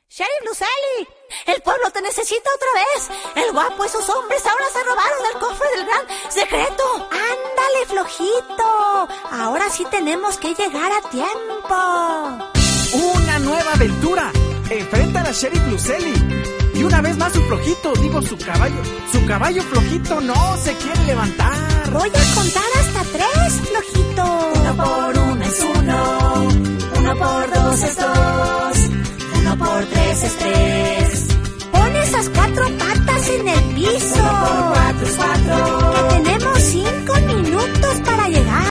Sheriff Lucelli, el pueblo te necesita otra vez. El guapo y sus hombres ahora se robaron el cofre del gran secreto. Ándale, flojito. Ahora sí tenemos que llegar a tiempo. ¡Una nueva aventura! Enfrentan a Sheriff Lucelli. Y una vez más su flojito, su caballo flojito no se quiere levantar. Voy a contar hasta 3, flojito. 1 por 1 es 1, 1 por 2 es 2.